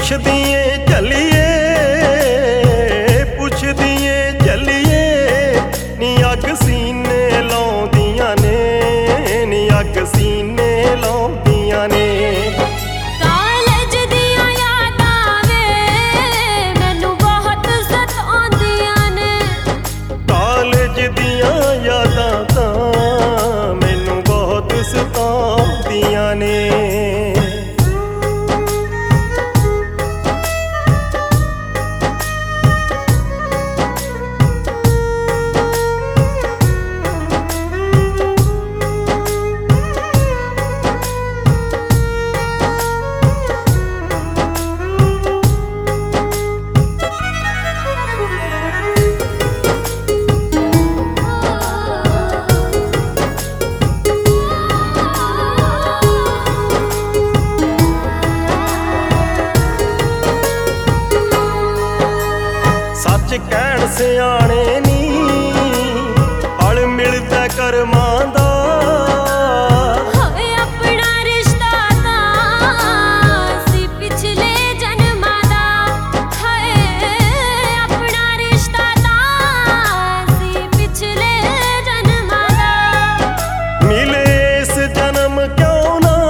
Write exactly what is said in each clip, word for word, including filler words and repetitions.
ਪੁੱਛਦੀ ਏ ਚੱਲੀਏ, ਪੁੱਛਦੀ ਏ ਚੱਲੀਏ, ਨੀ ਅੱਗ ਸੀਨੇ ਲਾਉਂਦੀਆਂ ਨੇ, ਨੀ ਅੱਗ ਸੀਨੇ ਲਾਉਂਦੀਆਂ ਨੇ। ਕਾਲਜ ਦੀਆਂ ਯਾਦਾਂ ਵੇ ਮੈਨੂੰ ਬਹੁਤ ਸਤਾਉਂਦੀਆਂ ਨੇ, ਕਾਲਜ ਦੀਆਂ ਯਾਦਾਂ ਤਾਂ ਮੈਨੂੰ ਬਹੁਤ ਸਤਾਉਂਦੀਆਂ ਨੇ। ਸੱਚ ਕਹਿਣ ਸਿਆਣੇ ਨੀ ਹਲ ਮਿਲਦਾ ਕਰਮਾਂ ਦਾ, ਹੋਏ ਆਪਣਾ ਰਿਸ਼ਤਾ ਤਾਂ ਸੀ ਪਿਛਲੇ ਜਨਮਾਂ ਦਾ, ਹਾਏ ਆਪਣਾ ਰਿਸ਼ਤਾ ਤਾਂ ਸੀ ਪਿਛਲੇ ਜਨਮਾਂ ਦਾ। ਮਿਲੇ ਇਸ ਜਨਮ ਕਿਉਂ ਨਾ,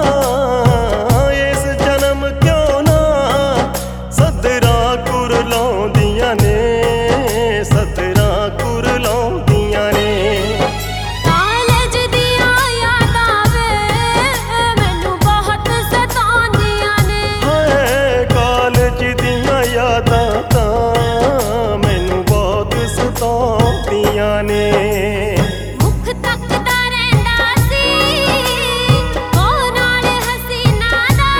ਇਸ ਜਨਮ ਕਿਉਂ ਨਾ, ਸਦਰਾਂ ਕੁਰ ਲਾਉਂਦੀਆਂ ਨੇ, ਸਦਰਾਂ ਕੁਰ ਲਾਉਂਦੀਆਂ ਨੇ। ਕਾਲਜ ਦੀਆਂ ਯਾਦਾਂ ਵੇ ਮੈਨੂੰ ਬਹੁਤ ਸਤਾਉਂਦੀਆਂ ਨੇ, ਹਾਏ ਕਾਲਜ ਦੀਆਂ ਯਾਦਾਂ ਤਾਂ ਮੈਨੂੰ ਬਹੁਤ ਸਤਾਉਂਦੀਆਂ ਨੇ। ਮੁੱਖ ਤੱਕਦਾ ਰਹਿੰਦਾ ਸੀ ਉਹ ਨਾਲ ਹਸੀਨਾ ਦਾ,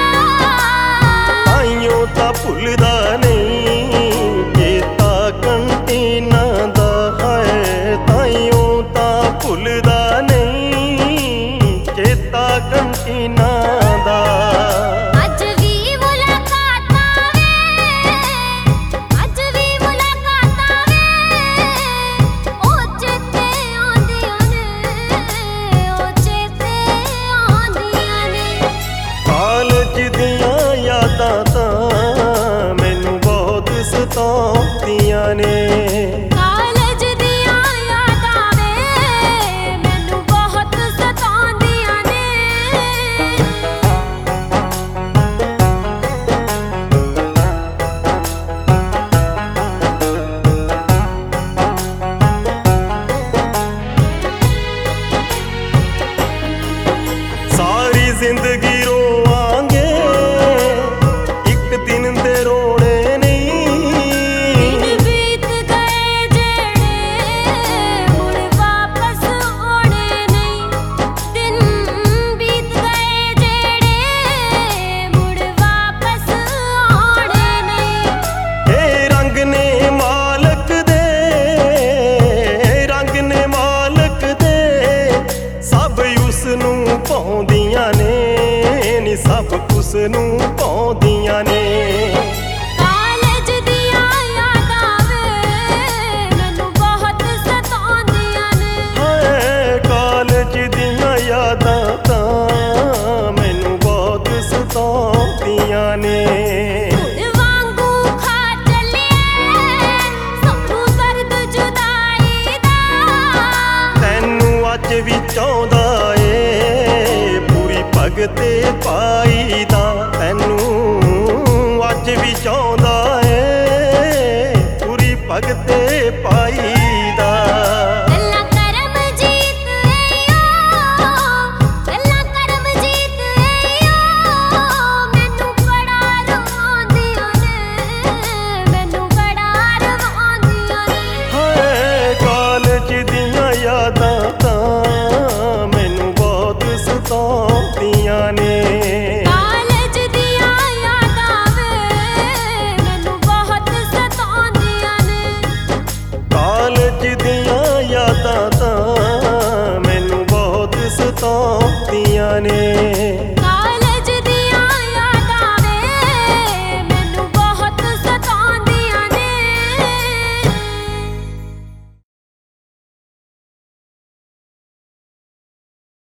ਤਾਈਓ ਤਾਂ ਭੁੱਲਦਾ ਨਹੀਂ ਚੇਤਾ ਕੰਟੀਨਾ ਦਾ, ਹੈ ਤਾਈਓ ਤਾਂ ਭੁੱਲਦਾ ਨਹੀਂ ਚੇਤਾ ਕੰਟੀਨਾ ਦਾ। ਅੱਜ ਵੀ ਮੁਲਾਕਾਤਾਂ ਵੇ, ਅੱਜ ਵੀ ਮੁਲਾਕਾਤਾਂ ਵੇ, ਉਹ ਚੇਤੇ ਆਉਂਦੀਆਂ ਨੇ, ਉਹ ਚੇਤੇ ਆਉਂਦੀਆਂ ਨੇ। ਕਾਲਜ ਦੀਆਂ ਯਾਦਾਂ ਤਾਂ ਮੈਨੂੰ ਬਹੁਤ ਸਤਾਉਂਦੀਆਂ ਨੇ। ਕਾਲਜ ਦੀਆਂ ਯਾਦਾਂ ਵੇ ਮੈਨੂੰ ਬਹੁਤ ਸਤਾਉਂਦੀਆਂ ਨੇ। ਸਾਰੀ ਜ਼ਿੰਦਗੀ ਰੋਵਾਂਗੇ, ਇੱਕ ਦਿਨ ਦੇ ਰੋਣੇ ਨਹੀਂ। ਦਿਨ ਬੀਤ ਗਏ ਜਿਹੜੇ ਮੁੜ ਵਾਪਸ ਆਉਣੇ ਨਹੀਂ, ਦਿਨ ਬੀਤ ਗਏ ਜਿਹੜੇ ਮੁੜ ਵਾਪਸ ਆਉਣੇ ਨਹੀਂ। ਇਹ ਰੰਗ ਨੇ ਮਾਲਕ ਦੇ, ਰੰਗ ਨੇ ਮਾਲਕ ਦੇ, ਸਭ ਉਸ ਨੂੰ ਪਾਉਂਦੀਆਂ ਨੇ, ਨੀ ਸਭ ਉਸ ਨੂੰ ਪਾਉਂਦੀਆਂ ਨੇ। ਕਾਲਜ ਦੀਆਂ ਯਾਦਾਂ ਵੇ ਮੈਨੂੰ ਬਹੁਤ ਸਤਾਉਂਦੀਆਂ ਨੇ, ਹਾਏ ਕਾਲਜ ਦੀਆਂ ਯਾਦਾਂ ਤਾਂ ਮੈਨੂੰ ਬਹੁਤ ਸਤਾਉਂਦੀਆਂ ਨੇ।